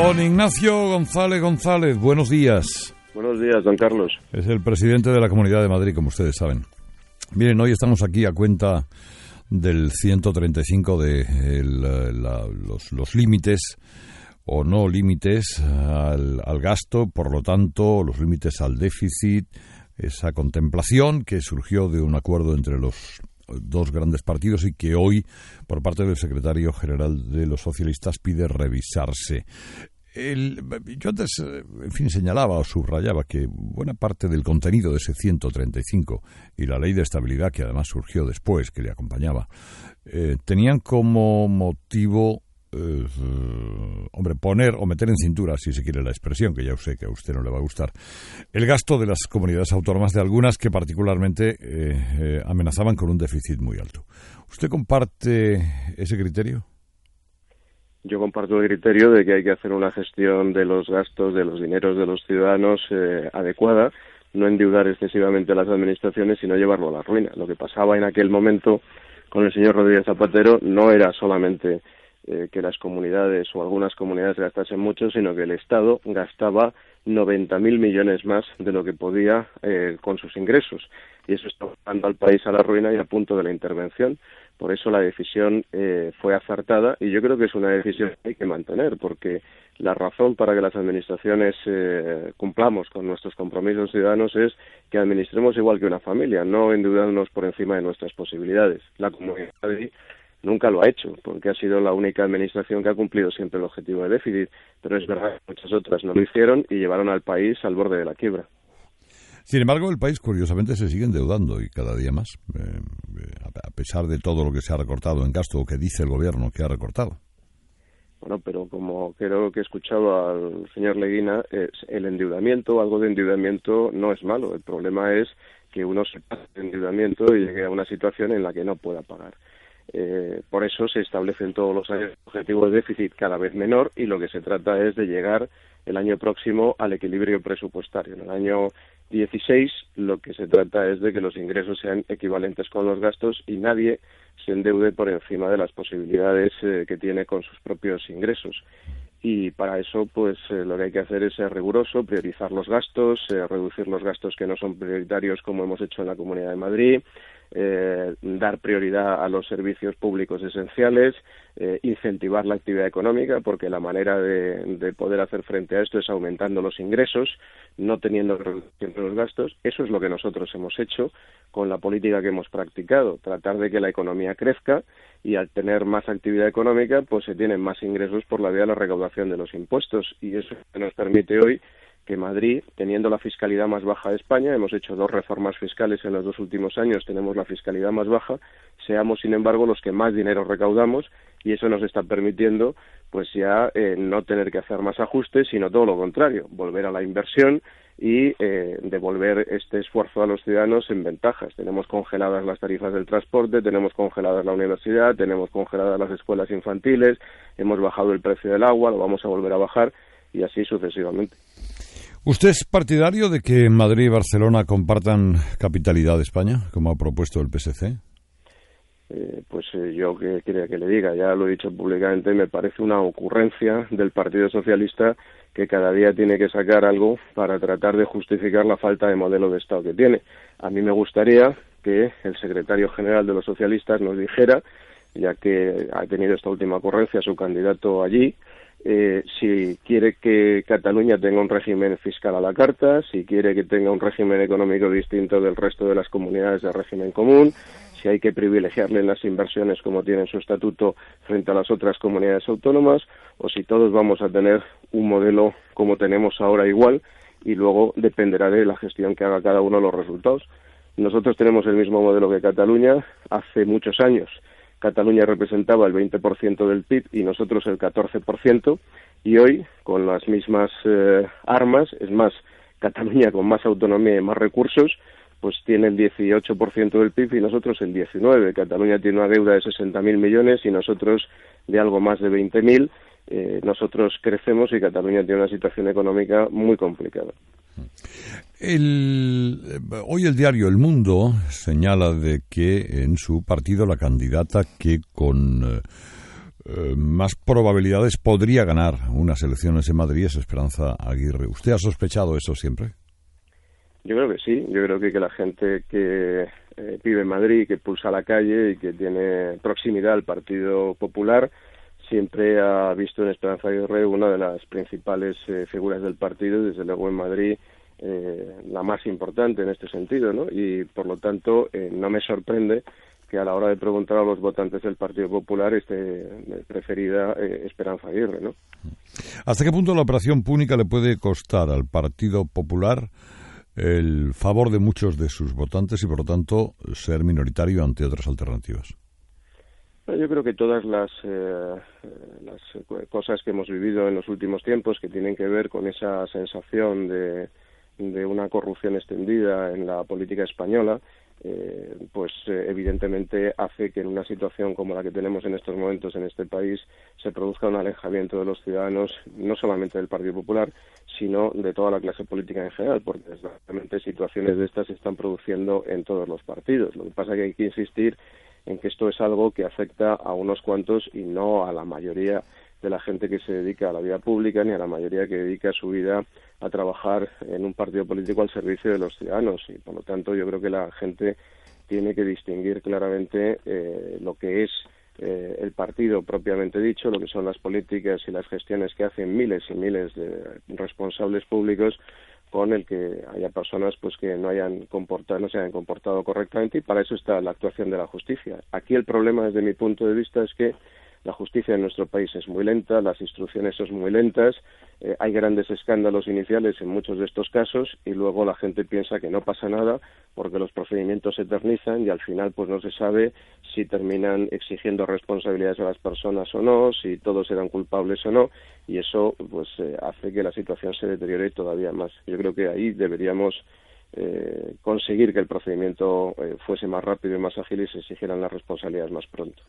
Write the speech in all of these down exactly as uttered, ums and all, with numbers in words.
Don Ignacio González González, buenos días. Buenos días, don Carlos. Es el presidente de la Comunidad de Madrid, como ustedes saben. Miren, hoy estamos aquí a cuenta del ciento treinta y cinco de el, la, los, los límites o no límites al, al gasto, por lo tanto, los límites al déficit, esa contemplación que surgió de un acuerdo entre los dos grandes partidos y que hoy, por parte del secretario general de los socialistas, pide revisarse. El, yo antes, en fin, señalaba o subrayaba que buena parte del contenido de ese ciento treinta y cinco y la ley de estabilidad, que además surgió después, que le acompañaba, eh, tenían como motivo, eh, hombre, poner o meter en cintura, si se quiere la expresión, que ya sé que a usted no le va a gustar, el gasto de las comunidades autónomas, de algunas que particularmente eh, eh, amenazaban con un déficit muy alto. ¿Usted comparte ese criterio? Yo comparto el criterio de que hay que hacer una gestión de los gastos, de los dineros de los ciudadanos eh, adecuada, no endeudar excesivamente a las administraciones, sino llevarlo a la ruina. Lo que pasaba en aquel momento con el señor Rodríguez Zapatero no era solamente eh, que las comunidades o algunas comunidades gastasen mucho, sino que el Estado gastaba noventa mil millones más de lo que podía eh, con sus ingresos. Y eso está llevando al país a la ruina y a punto de la intervención. Por eso la decisión eh, fue acertada y yo creo que es una decisión que hay que mantener, porque la razón para que las administraciones eh, cumplamos con nuestros compromisos ciudadanos es que administremos igual que una familia, no endeudándonos por encima de nuestras posibilidades. La Comunidad de Madrid nunca lo ha hecho, porque ha sido la única administración que ha cumplido siempre el objetivo de déficit, pero es verdad que muchas otras no lo hicieron y llevaron al país al borde de la quiebra. Sin embargo, el país, curiosamente, se sigue endeudando y cada día más, eh, a pesar de todo lo que se ha recortado en gasto o que dice el gobierno que ha recortado. Bueno, pero como creo que he escuchado al señor Leguina, eh, el endeudamiento, algo de endeudamiento no es malo. El problema es que uno se pase de endeudamiento y llegue a una situación en la que no pueda pagar. Eh, por eso se establecen todos los años objetivos de déficit cada vez menor y lo que se trata es de llegar el año próximo al equilibrio presupuestario. En el año dieciséis lo que se trata es de que los ingresos sean equivalentes con los gastos y nadie se endeude por encima de las posibilidades eh, que tiene con sus propios ingresos. Y para eso, pues eh, lo que hay que hacer es ser riguroso, priorizar los gastos, eh, reducir los gastos que no son prioritarios, como hemos hecho en la Comunidad de Madrid, eh, dar prioridad a los servicios públicos esenciales, eh, incentivar la actividad económica, porque la manera de, de poder hacer frente a esto es aumentando los ingresos, no teniendo reducción de los gastos. Eso es lo que nosotros hemos hecho con la política que hemos practicado, tratar de que la economía crezca y al tener más actividad económica, pues se tienen más ingresos por la vía de la recaudación de los impuestos y eso nos permite hoy que Madrid, teniendo la fiscalidad más baja de España, hemos hecho dos reformas fiscales en los dos últimos años, tenemos la fiscalidad más baja, seamos sin embargo los que más dinero recaudamos y eso nos está permitiendo pues ya eh, no tener que hacer más ajustes, sino todo lo contrario, volver a la inversión y eh, devolver este esfuerzo a los ciudadanos en ventajas. Tenemos congeladas las tarifas del transporte, tenemos congeladas la universidad, tenemos congeladas las escuelas infantiles, hemos bajado el precio del agua, lo vamos a volver a bajar y así sucesivamente. ¿Usted es partidario de que Madrid y Barcelona compartan capitalidad de España, como ha propuesto el P S C? Eh, pues eh, yo que quería que le diga, ya lo he dicho públicamente, me parece una ocurrencia del Partido Socialista que cada día tiene que sacar algo para tratar de justificar la falta de modelo de Estado que tiene. A mí me gustaría que el secretario general de los socialistas nos dijera, ya que ha tenido esta última ocurrencia su candidato allí, Eh, si quiere que Cataluña tenga un régimen fiscal a la carta, si quiere que tenga un régimen económico distinto del resto de las comunidades de régimen común, si hay que privilegiarle las inversiones como tiene en su estatuto frente a las otras comunidades autónomas, o si todos vamos a tener un modelo como tenemos ahora igual y luego dependerá de la gestión que haga cada uno de los resultados. Nosotros tenemos el mismo modelo que Cataluña hace muchos años. Cataluña representaba el veinte por ciento del P I B y nosotros el catorce por ciento y hoy, con las mismas eh, armas, es más, Cataluña con más autonomía y más recursos, pues tiene el dieciocho por ciento del P I B y nosotros el diecinueve por ciento. Cataluña tiene una deuda de sesenta mil millones y nosotros de algo más de veinte mil. Eh, nosotros crecemos y Cataluña tiene una situación económica muy complicada. El, hoy el diario El Mundo señala de que en su partido la candidata que con eh, eh, más probabilidades podría ganar unas elecciones en Madrid es Esperanza Aguirre. ¿Usted ha sospechado eso siempre? Yo creo que sí, yo creo que, que la gente que eh, vive en Madrid, que pulsa la calle y que tiene proximidad al Partido Popular, siempre ha visto en Esperanza Aguirre una de las principales eh, figuras del partido, desde luego en Madrid eh, la más importante en este sentido, ¿no? Y por lo tanto eh, no me sorprende que a la hora de preguntar a los votantes del Partido Popular esté preferida eh, Esperanza Aguirre, ¿no? ¿Hasta qué punto la operación Púnica le puede costar al Partido Popular el favor de muchos de sus votantes y, por lo tanto, ser minoritario ante otras alternativas? Yo creo que todas las, eh, las cosas que hemos vivido en los últimos tiempos que tienen que ver con esa sensación de, de una corrupción extendida en la política española, eh, pues eh, evidentemente hace que en una situación como la que tenemos en estos momentos en este país se produzca un alejamiento de los ciudadanos, no solamente del Partido Popular, sino de toda la clase política en general, porque desgraciadamente situaciones de estas se están produciendo en todos los partidos. Lo que pasa es que hay que insistir en que esto es algo que afecta a unos cuantos y no a la mayoría de la gente que se dedica a la vida pública ni a la mayoría que dedica su vida a trabajar en un partido político al servicio de los ciudadanos. Y por lo tanto yo creo que la gente tiene que distinguir claramente eh, lo que es eh, el partido propiamente dicho, lo que son las políticas y las gestiones que hacen miles y miles de responsables públicos, con el que haya personas pues que no hayan comportado, no se hayan comportado correctamente, y para eso está la actuación de la justicia. Aquí el problema desde mi punto de vista es que la justicia en nuestro país es muy lenta, las instrucciones son muy lentas, eh, hay grandes escándalos iniciales en muchos de estos casos y luego la gente piensa que no pasa nada porque los procedimientos se eternizan y al final pues no se sabe si terminan exigiendo responsabilidades a las personas o no, si todos eran culpables o no, y eso pues eh, hace que la situación se deteriore todavía más. Yo creo que ahí deberíamos Eh, conseguir que el procedimiento eh, fuese más rápido y más ágil y se exigieran las responsabilidades más pronto.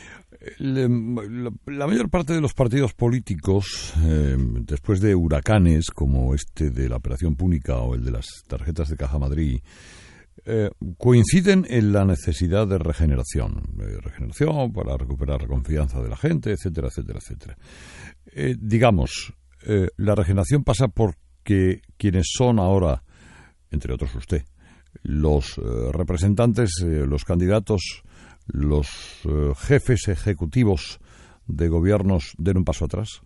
La, la, la mayor parte de los partidos políticos, eh, después de huracanes como este de la Operación Púnica o el de las tarjetas de Caja Madrid, eh, coinciden en la necesidad de regeneración, de regeneración para recuperar la confianza de la gente, etcétera, etcétera, etcétera. Eh, digamos, eh, la regeneración pasa porque quienes son ahora, entre otros usted, los eh, representantes, eh, los candidatos, los eh, jefes ejecutivos de gobiernos den un paso atrás?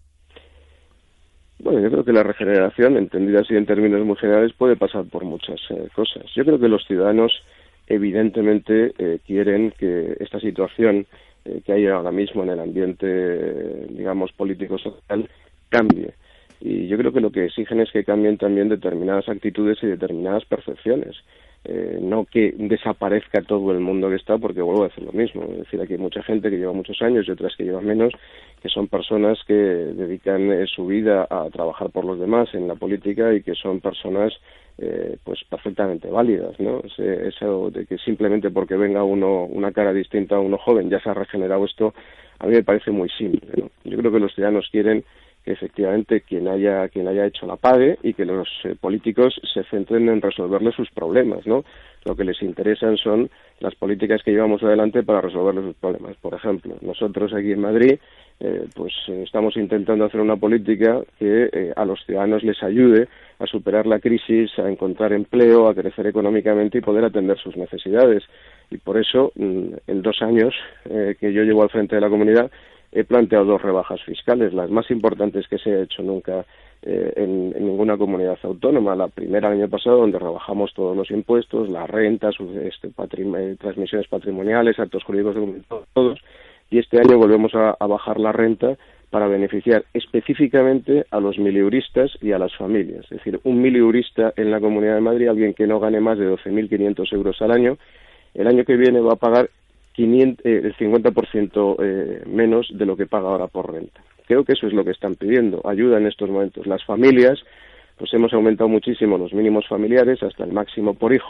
Bueno, yo creo que la regeneración, entendida así en términos muy generales, puede pasar por muchas eh, cosas. Yo creo que los ciudadanos evidentemente eh, quieren que esta situación eh, que hay ahora mismo en el ambiente, eh, digamos, político-social, cambie. Y yo creo que lo que exigen es que cambien también determinadas actitudes y determinadas percepciones. Eh, no que desaparezca todo el mundo que está, porque vuelvo a decir lo mismo. Es decir, aquí hay mucha gente que lleva muchos años y otras que llevan menos, que son personas que dedican eh, su vida a trabajar por los demás en la política y que son personas eh, pues perfectamente válidas, ¿no? Ese, eso de que simplemente porque venga uno una cara distinta a uno joven ya se ha regenerado esto, a mí me parece muy simple, ¿no? Yo creo que los ciudadanos quieren que efectivamente quien haya quien haya hecho la pague y que los eh, políticos se centren en resolverle sus problemas, ¿no? Lo que les interesan son las políticas que llevamos adelante para resolverle sus problemas. Por ejemplo, nosotros aquí en Madrid eh, pues eh, estamos intentando hacer una política que eh, a los ciudadanos les ayude a superar la crisis, a encontrar empleo, a crecer económicamente y poder atender sus necesidades. Y por eso, en dos años eh, que yo llevo al frente de la comunidad, he planteado dos rebajas fiscales, las más importantes que se ha hecho nunca eh, en, en ninguna comunidad autónoma. La primera el año pasado, donde rebajamos todos los impuestos, las rentas, este, patrim eh, transmisiones patrimoniales, actos jurídicos documentados, todos, y este año volvemos a, a bajar la renta para beneficiar específicamente a los milieuristas y a las familias. Es decir, un milieurista en la Comunidad de Madrid, alguien que no gane más de doce mil quinientos euros al año, el año que viene va a pagar quinientos, eh, el cincuenta por ciento eh, menos de lo que paga ahora por renta. Creo que eso es lo que están pidiendo, ayuda en estos momentos. Las familias, pues hemos aumentado muchísimo los mínimos familiares hasta el máximo por hijo,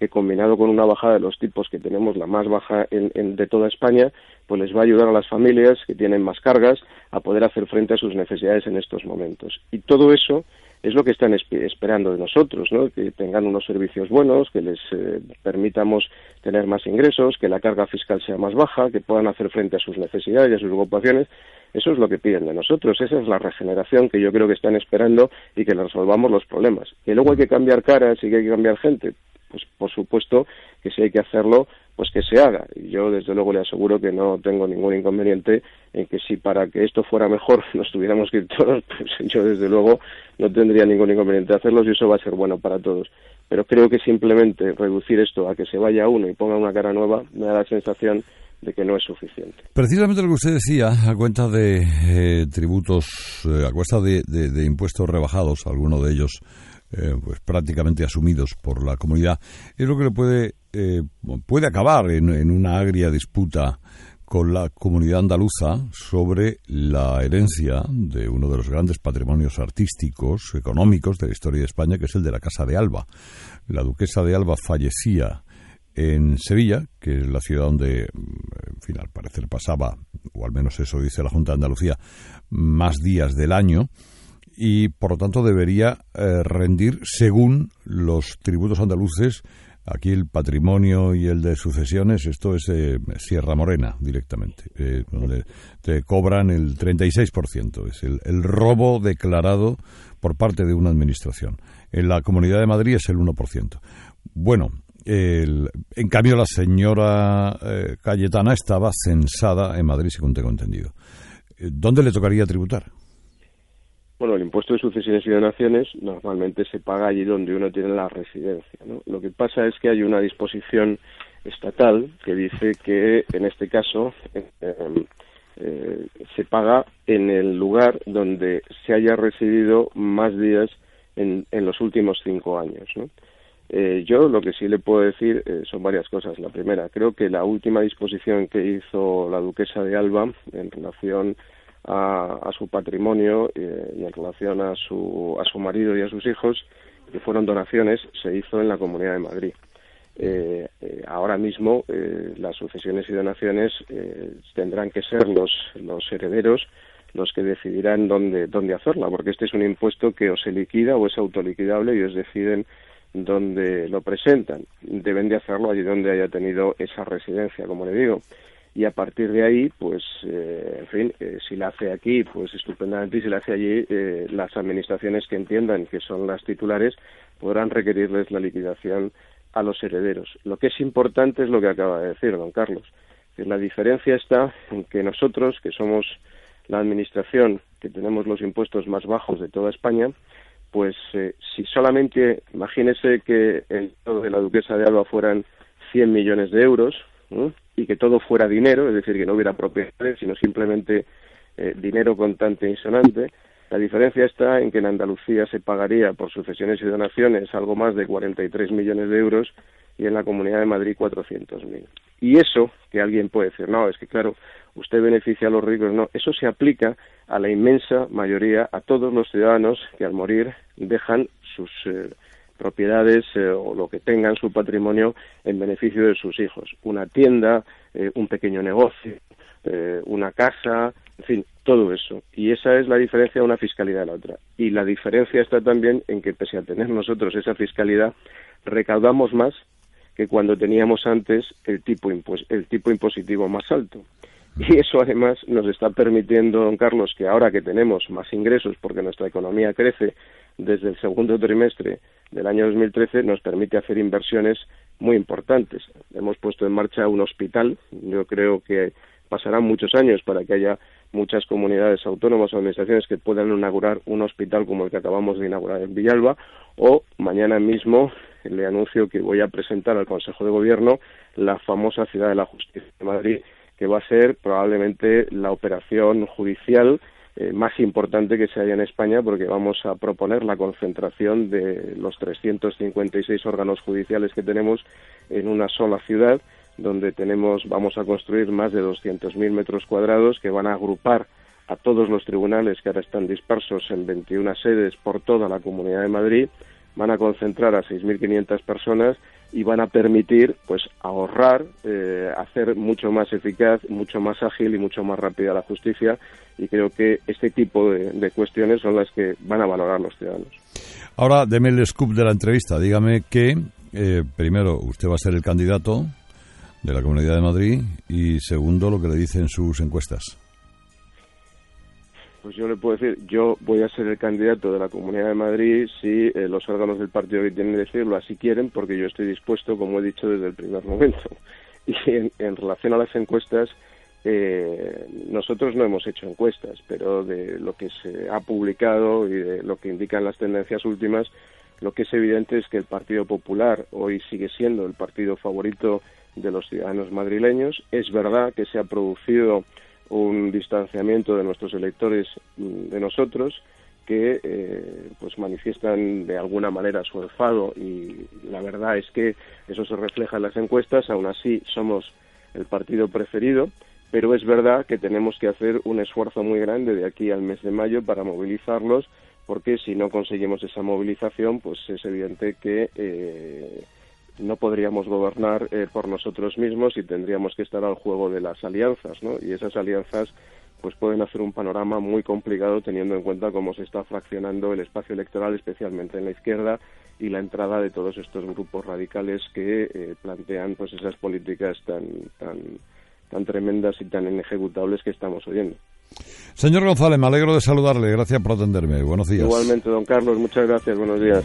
que combinado con una bajada de los tipos que tenemos, la más baja en, en, de toda España, pues les va a ayudar a las familias que tienen más cargas a poder hacer frente a sus necesidades en estos momentos. Y todo eso es lo que están esperando de nosotros, ¿no? Que tengan unos servicios buenos, que les eh, permitamos tener más ingresos, que la carga fiscal sea más baja, que puedan hacer frente a sus necesidades y a sus ocupaciones. Eso es lo que piden de nosotros, esa es la regeneración que yo creo que están esperando y que les resolvamos los problemas. Que luego hay que cambiar caras y que hay que cambiar gente, pues por supuesto que si hay que hacerlo, pues que se haga. Y yo desde luego le aseguro que no tengo ningún inconveniente en que si para que esto fuera mejor nos tuviéramos que ir todos, pues yo desde luego no tendría ningún inconveniente hacerlo y eso va a ser bueno para todos. Pero creo que simplemente reducir esto a que se vaya uno y ponga una cara nueva me da la sensación de que no es suficiente. Precisamente lo que usted decía, a cuenta de eh, tributos, eh, a cuenta de, de, de impuestos rebajados, algunos de ellos eh, pues prácticamente asumidos por la comunidad, es lo que le puede eh, puede acabar en, en una agria disputa con la comunidad andaluza sobre la herencia de uno de los grandes patrimonios artísticos, económicos de la historia de España, que es el de la Casa de Alba. La duquesa de Alba fallecía en Sevilla, que es la ciudad donde, en fin, al parecer pasaba, o al menos eso dice la Junta de Andalucía, más días del año, y por lo tanto debería eh, rendir según los tributos andaluces. Aquí el patrimonio y el de sucesiones, esto es eh, Sierra Morena directamente, eh, donde te cobran el treinta y seis por ciento, es el, el robo declarado por parte de una administración. En la Comunidad de Madrid es el uno por ciento. Bueno, el, en cambio la señora eh, Cayetana estaba censada en Madrid, según tengo entendido. ¿Dónde le tocaría tributar? Bueno, el impuesto de sucesiones y donaciones normalmente se paga allí donde uno tiene la residencia, ¿no? Lo que pasa es que hay una disposición estatal que dice que, en este caso, eh, eh, se paga en el lugar donde se haya residido más días en, en los últimos cinco años, ¿no? Eh, yo lo que sí le puedo decir eh, son varias cosas. La primera, creo que la última disposición que hizo la duquesa de Alba en relación A, a su patrimonio eh, y en relación a su a su marido y a sus hijos, que fueron donaciones, se hizo en la Comunidad de Madrid. Eh, eh, ahora mismo eh, las sucesiones y donaciones eh, tendrán que ser los los herederos los que decidirán dónde dónde hacerla, porque este es un impuesto que o se liquida o es autoliquidable y ellos deciden dónde lo presentan. Deben de hacerlo allí donde haya tenido esa residencia, como le digo. Y a partir de ahí, pues, eh, en fin, eh, si la hace aquí, pues estupendamente, y si la hace allí, eh, las administraciones que entiendan que son las titulares podrán requerirles la liquidación a los herederos. Lo que es importante es lo que acaba de decir don Carlos, que la diferencia está en que nosotros, que somos la administración que tenemos los impuestos más bajos de toda España, pues eh, si solamente, imagínese que el todo de la duquesa de Alba fueran cien millones de euros, ¿no?, y que todo fuera dinero, es decir, que no hubiera propiedades, sino simplemente eh, dinero contante y sonante. La diferencia está en que en Andalucía se pagaría por sucesiones y donaciones algo más de cuarenta y tres millones de euros y en la Comunidad de Madrid cuatrocientos mil. Y eso, que alguien puede decir, no, es que claro, usted beneficia a los ricos, no, eso se aplica a la inmensa mayoría, a todos los ciudadanos que al morir dejan sus eh, propiedades eh, o lo que tengan, su patrimonio, en beneficio de sus hijos. Una tienda, eh, un pequeño negocio, eh, una casa, en fin, todo eso. Y esa es la diferencia de una fiscalidad a la otra. Y la diferencia está también en que, pese a tener nosotros esa fiscalidad, recaudamos más que cuando teníamos antes el tipo, impos- el tipo impositivo más alto. Y eso además nos está permitiendo, don Carlos, que ahora que tenemos más ingresos porque nuestra economía crece desde el segundo trimestre del año dos mil trece, nos permite hacer inversiones muy importantes. Hemos puesto en marcha un hospital. Yo creo que pasarán muchos años para que haya muchas comunidades autónomas o administraciones que puedan inaugurar un hospital como el que acabamos de inaugurar en Villalba, o mañana mismo le anuncio que voy a presentar al Consejo de Gobierno la famosa Ciudad de la Justicia de Madrid, que va a ser probablemente la operación judicial eh, más importante que se haya en España, porque vamos a proponer la concentración de los trescientos cincuenta y seis órganos judiciales que tenemos en una sola ciudad, donde tenemos vamos a construir más de doscientos mil metros cuadrados que van a agrupar a todos los tribunales que ahora están dispersos en veintiuna sedes por toda la Comunidad de Madrid, van a concentrar a seis mil quinientas personas y van a permitir pues ahorrar, eh, hacer mucho más eficaz, mucho más ágil y mucho más rápida la justicia, y creo que este tipo de, de cuestiones son las que van a valorar los ciudadanos. Ahora, deme el scoop de la entrevista. Dígame que, eh, primero, usted va a ser el candidato de la Comunidad de Madrid, y segundo, lo que le dicen sus encuestas. Pues yo le puedo decir, yo voy a ser el candidato de la Comunidad de Madrid si eh, los órganos del partido que tienen que decirlo así quieren, porque yo estoy dispuesto, como he dicho desde el primer momento. Y en, en relación a las encuestas, eh, nosotros no hemos hecho encuestas, pero de lo que se ha publicado y de lo que indican las tendencias últimas, lo que es evidente es que el Partido Popular hoy sigue siendo el partido favorito de los ciudadanos madrileños. Es verdad que se ha producido un distanciamiento de nuestros electores de nosotros, que eh, pues manifiestan de alguna manera su enfado, y la verdad es que eso se refleja en las encuestas. Aún así somos el partido preferido, pero es verdad que tenemos que hacer un esfuerzo muy grande de aquí al mes de mayo para movilizarlos, porque si no conseguimos esa movilización, pues es evidente que eh, no podríamos gobernar eh, por nosotros mismos, y tendríamos que estar al juego de las alianzas, ¿no? Y esas alianzas pues pueden hacer un panorama muy complicado, teniendo en cuenta cómo se está fraccionando el espacio electoral, especialmente en la izquierda, y la entrada de todos estos grupos radicales que eh, plantean pues esas políticas tan tan tan tremendas y tan inejecutables que estamos oyendo. Señor González, me alegro de saludarle. Gracias por atenderme. Buenos días. Igualmente, don Carlos. Muchas gracias. Buenos días.